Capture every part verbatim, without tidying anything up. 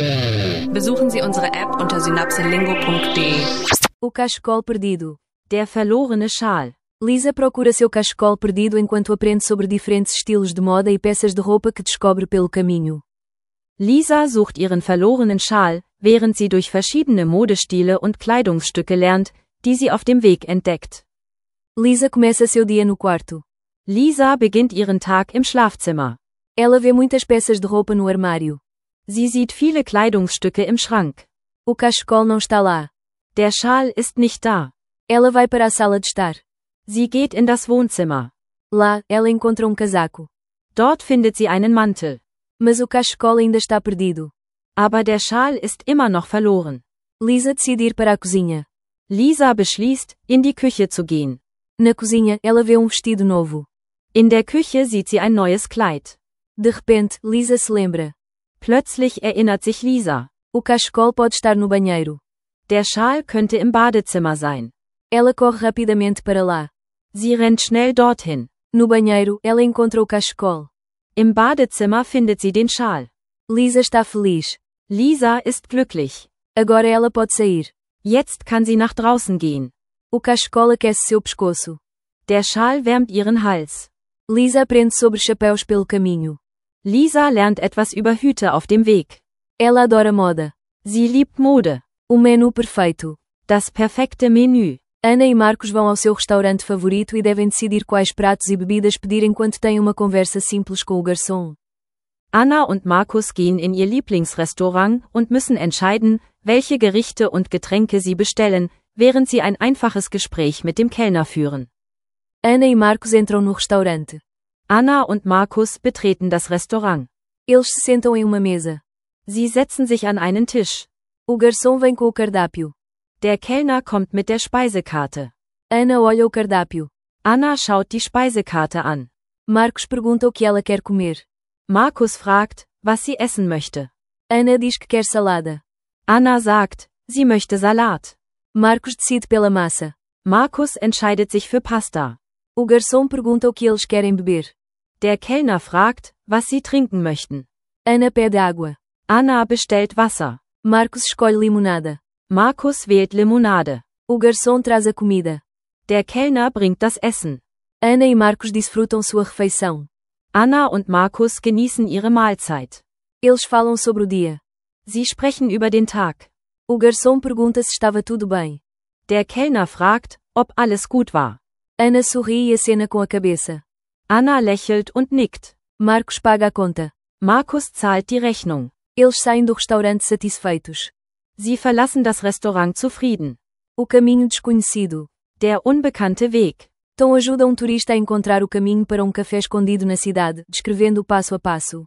Besuchen Sie unsere App unter synapselingo punto de. O cachecol perdido. Der verlorene Schal. Lisa procura seu cachecol perdido enquanto aprende sobre diferentes estilos de moda e peças de roupa que descobre pelo caminho. Lisa sucht ihren verlorenen Schal, während sie durch verschiedene Modestile und Kleidungsstücke lernt, die sie auf dem Weg entdeckt. Lisa começa seu dia no quarto. Lisa beginnt ihren Tag im Schlafzimmer. Ela vê muitas peças de roupa no armário. Sie sieht viele Kleidungsstücke im Schrank. O cachecol não está lá. Der Schal ist nicht da. Ela vai para a sala de estar. Sie geht in das Wohnzimmer. Lá, ela encontra um casaco. Dort findet sie einen Mantel. Mas o cachecol ainda está perdido. Aber der Schal ist immer noch verloren. Lisa decide ir para a cozinha. Lisa beschließt, in die Küche zu gehen. Na cozinha, ela vê um vestido novo. In der Küche sieht sie ein neues Kleid. De repente, Lisa se lembra. Plötzlich erinnert sich Lisa. O cachecol pode estar no banheiro. Der Schal könnte im Badezimmer sein. Ela corre rapidamente para lá. Sie rennt schnell dorthin. No banheiro, ela encontra o cachecol. Im Badezimmer findet sie den Schal. Lisa está feliz. Lisa ist glücklich. Agora ela pode sair. Jetzt kann sie nach draußen gehen. O cachecol aquece seu pescoço. Der Schal wärmt ihren Hals. Lisa aprende sobre chapéus pelo caminho. Lisa lernt etwas über Hüte auf dem Weg. Ela adora moda. Sie liebt Mode. O menu perfeito. Das perfekte Menü. Ana e Marcos vão ao seu restaurante favorito e devem decidir quais pratos e bebidas pedir enquanto têm uma conversa simples com o garçom. Anna und Markus gehen in ihr Lieblingsrestaurant und müssen entscheiden, welche Gerichte und Getränke sie bestellen, während sie ein einfaches Gespräch mit dem Kellner führen. Ana e Marcos entram no restaurante. Anna und Markus betreten das Restaurant. Eles se sentam em uma mesa. Sie setzen sich an einen Tisch. O garçom vem com o cardápio. Der Kellner kommt mit der Speisekarte. Ana olha o cardápio. Anna schaut die Speisekarte an. Marcos pergunta o que ela quer comer. Markus fragt, was sie essen möchte. Ana diz que quer salada. Anna sagt, sie möchte Salat. Marcos decide pela massa. Markus entscheidet sich für Pasta. O garçom pergunta o que eles querem beber. Der Kellner fragt, was sie trinken möchten. Ana pede água. Anna bestellt Wasser. Marcos escolhe limonada. Markus wählt Limonade. O garçom traz a comida. Der Kellner bringt das Essen. Ana e Marcos desfrutam sua refeição. Anna und Markus genießen ihre Mahlzeit. Eles falam sobre o dia. Sie sprechen über den Tag. O garçom pergunta se estava tudo bem. Der Kellner fragt, ob alles gut war. Ana sorri e acena com a cabeça. Anna lächelt und nickt. Marcos paga a conta. Markus zahlt die Rechnung. Eles saem do restaurante satisfeitos. Sie verlassen das Restaurant zufrieden. O caminho desconhecido. Der unbekannte Weg. Tom ajuda um turista a encontrar o caminho para um café escondido na cidade, descrevendo o passo a passo.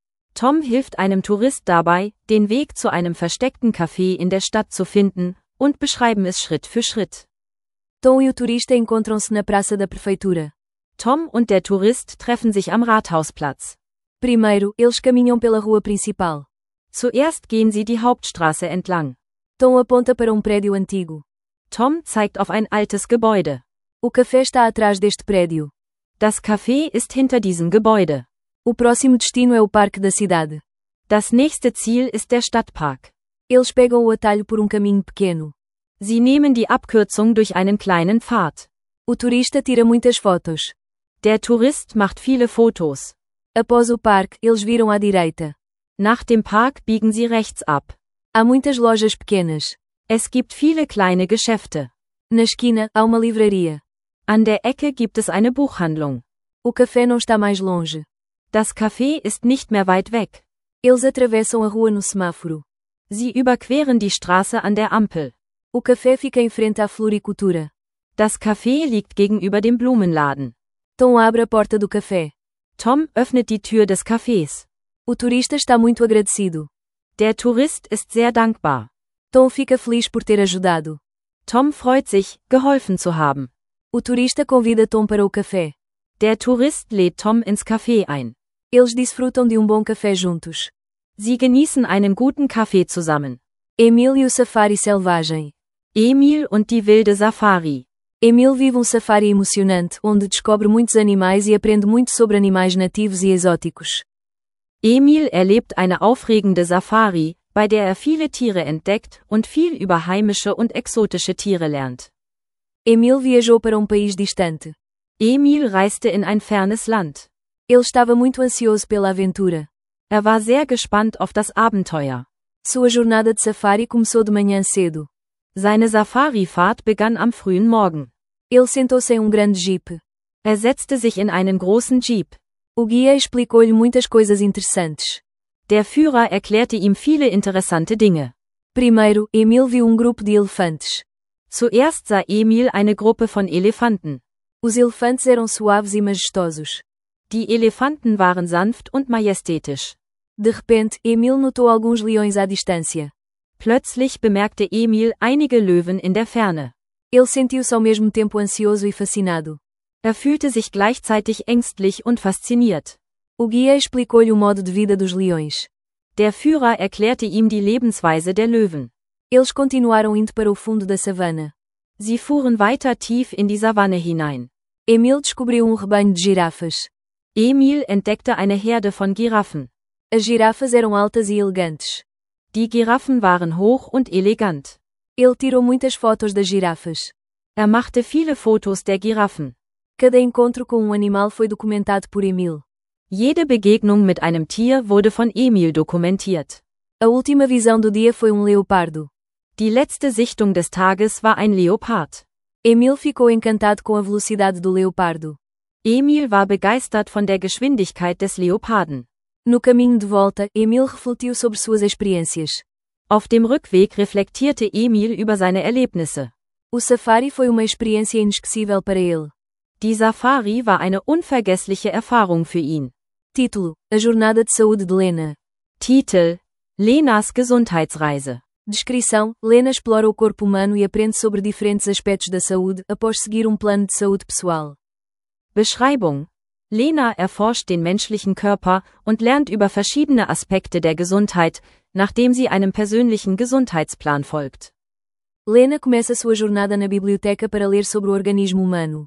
Tom hilft einem Tourist dabei, den Weg zu einem versteckten Café in der Stadt zu finden, und beschreiben es Schritt für Schritt. Tom e o turista encontram-se na praça da prefeitura. Tom und der Tourist treffen sich am Rathausplatz. Primeiro, eles caminham pela rua principal. Zuerst gehen sie die Hauptstraße entlang. Tom aponta para um prédio antigo. Tom zeigt auf ein altes Gebäude. O café está atrás deste prédio. Das Café ist hinter diesem Gebäude. O próximo destino é o parque da cidade. Das nächste Ziel ist der Stadtpark. Eles pegam o atalho por um caminho pequeno. Sie nehmen die Abkürzung durch einen kleinen Pfad. O turista tira muitas fotos. Der Tourist macht viele Fotos. Após o parque, eles viram à direita. Nach dem Park biegen sie rechts ab. Há muitas lojas pequenas. Es gibt viele kleine Geschäfte. Na esquina, há uma livraria. An der Ecke gibt es eine Buchhandlung. O café não está mais longe. Das Café ist nicht mehr weit weg. Eles atravessam a rua no semáforo. Sie überqueren die Straße an der Ampel. O café fica em frente à floricultura. Das Café liegt gegenüber dem Blumenladen. Tom abre a porta do café. Tom öffnet die Tür des Cafés. O turista está muito agradecido. Der Tourist ist sehr dankbar. Tom fica feliz por ter ajudado. Tom freut sich, geholfen zu haben. O turista convida Tom para o café. Der Tourist lädt Tom ins Café ein. Eles desfrutam de um bom café juntos. Sie genießen einen guten Kaffee zusammen. Emil e o safari selvagem. Emil und die wilde Safari. Emil vive um safari emocionante, onde descobre muitos animais e aprende muito sobre animais nativos e exóticos. Emil erlebt eine aufregende Safari, bei der er viele Tiere entdeckt und viel über heimische und exotische Tiere lernt. Emil viajou para um país distante. Emil reiste in ein fernes Land. Ele estava muito ansioso pela aventura. Er war sehr gespannt auf das Abenteuer. Sua jornada de safari começou de manhã cedo. Seine Safarifahrt begann am frühen Morgen. Ele sentou-se em um grande jeep. Er setzte sich in einen großen Jeep. O guia explicou-lhe muitas coisas interessantes. Der Führer erklärte ihm viele interessante Dinge. Primeiro, Emil viu um grupo de elefantes. Zuerst sah Emil eine Gruppe von Elefanten. Os elefantes eram suaves e majestosos. Die Elefanten waren sanft und majestätisch. De repente, Emil notou alguns leões à distância. Plötzlich bemerkte Emil einige Löwen in der Ferne. Ele sentiu-se ao mesmo tempo ansioso e fascinado. Er fühlte sich gleichzeitig ängstlich und fasziniert. O guia explicou-lhe o modo de vida dos leões. Der Führer erklärte ihm die Lebensweise der Löwen. Eles continuaram indo para o fundo da savana. Sie fuhren weiter tief in die Savanne hinein. Emil descobriu um rebanho de girafas. Emil entdeckte eine Herde von Giraffen. As girafas eram altas e elegantes. Die Giraffen waren hoch und elegant. Ele tirou muitas fotos das girafas. Er machte viele Fotos der Giraffen. Cada encontro com um animal foi documentado por Emil. Jede Begegnung mit einem Tier wurde von Emil dokumentiert. A última visão do dia foi um leopardo. Die letzte Sichtung des Tages war ein Leopard. Emil ficou encantado com a velocidade do leopardo. Emil war begeistert von der Geschwindigkeit des Leoparden. No caminho de volta, Emil refletiu sobre suas experiências. Auf dem Rückweg reflektierte Emil über seine Erlebnisse. O safari foi uma experiência inesquecível para ele. Die Safari war eine unvergessliche Erfahrung für ihn. Título: A Jornada de Saúde de Lena. Titel: Lenas Gesundheitsreise. Descrição: Lena explora o corpo humano e aprende sobre diferentes aspectos da saúde, após seguir um plano de saúde pessoal. Beschreibung: Lena erforscht den menschlichen Körper und lernt über verschiedene Aspekte der Gesundheit, nachdem sie einem persönlichen Gesundheitsplan folgt. Lena começa sua jornada na biblioteca para ler sobre o organismo humano.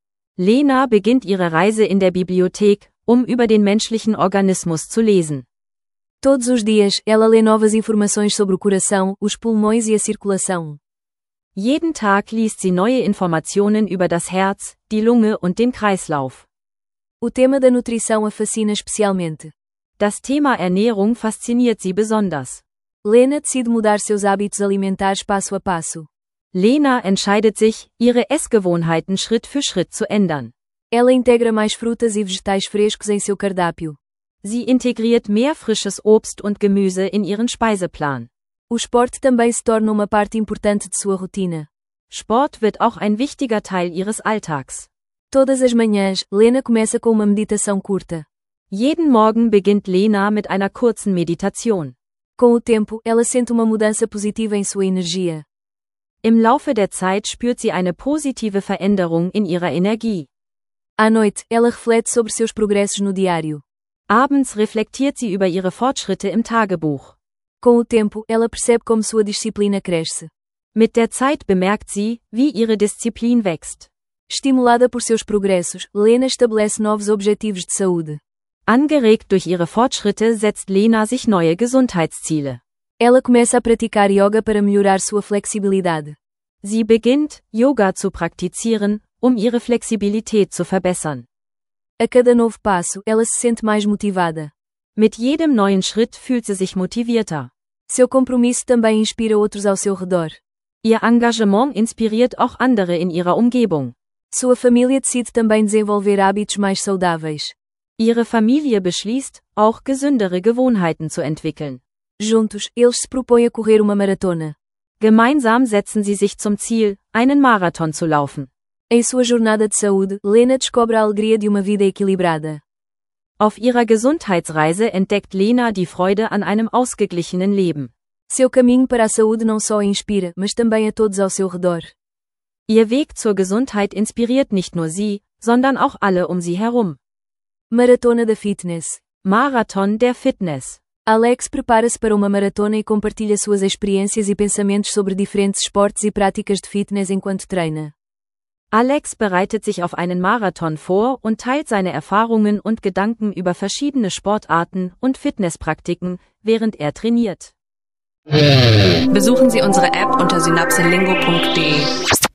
Lena beginnt ihre Reise in der Bibliothek, um über den menschlichen Organismus zu lesen. Todos os dias, ela lê novas informações sobre o coração, os pulmões e a circulação. Jeden Tag liest sie neue Informationen über das Herz, die Lunge und den Kreislauf. O tema da nutrição a fascina especialmente. Das Thema Ernährung fasziniert sie besonders. Lena decide mudar seus hábitos alimentares passo a passo. Lena entscheidet sich, ihre Essgewohnheiten Schritt für Schritt zu ändern. Ela integra mais frutas e vegetais frescos em seu cardápio. Sie integriert mehr frisches Obst und Gemüse in ihren Speiseplan. O esporte também se torna uma parte importante de sua rotina. Sport wird auch ein wichtiger Teil ihres Alltags. Todas as manhãs, Lena começa com uma meditação curta. Jeden Morgen beginnt Lena mit einer kurzen Meditation. Com o tempo, ela sente uma mudança positiva em sua energia. Im Laufe der Zeit spürt sie eine positive Veränderung in ihrer Energie. À noite, ela reflete sobre seus progressos no diário. Abends reflektiert sie über ihre Fortschritte im Tagebuch. Com o tempo, ela percebe como sua disciplina cresce. Mit der Zeit bemerkt sie, wie ihre Disziplin wächst. Estimulada por seus progressos, Lena estabelece novos objetivos de saúde. Angeregt durch ihre Fortschritte setzt Lena sich neue Gesundheitsziele. Ela começa a praticar yoga para melhorar sua flexibilidade. Sie beginnt, Yoga zu praktizieren, um ihre Flexibilität zu verbessern. A cada novo passo, ela se sente mais motivada. Mit jedem neuen Schritt fühlt sie sich motivierter. Seu compromisso também inspira outros ao seu redor. Ihr Engagement inspiriert auch andere in ihrer Umgebung. Sua família decide também desenvolver hábitos mais saudáveis. Ihre Familie beschließt, auch gesündere Gewohnheiten zu entwickeln. Juntos, eles se propõem a correr uma maratona. Gemeinsam setzen sie sich zum Ziel, einen Marathon zu laufen. Em sua jornada de saúde, Lena descobre a alegria de uma vida equilibrada. Auf ihrer Gesundheitsreise entdeckt Lena die Freude an einem ausgeglichenen Leben. Seu caminho para a saúde não só a inspira, mas também a todos ao seu redor. Ihr Weg zur Gesundheit inspiriert nicht nur sie, sondern auch alle um sie herum. Maratona da Fitness. Marathon der Fitness. Alex prepara-se para uma maratona e compartilha suas experiências e pensamentos sobre diferentes esportes e práticas de fitness enquanto treina. Alex bereitet sich auf einen Marathon vor und teilt seine Erfahrungen und Gedanken über verschiedene Sportarten und Fitnesspraktiken, während er trainiert. Besuchen Sie unsere App unter synapselingo punkt de.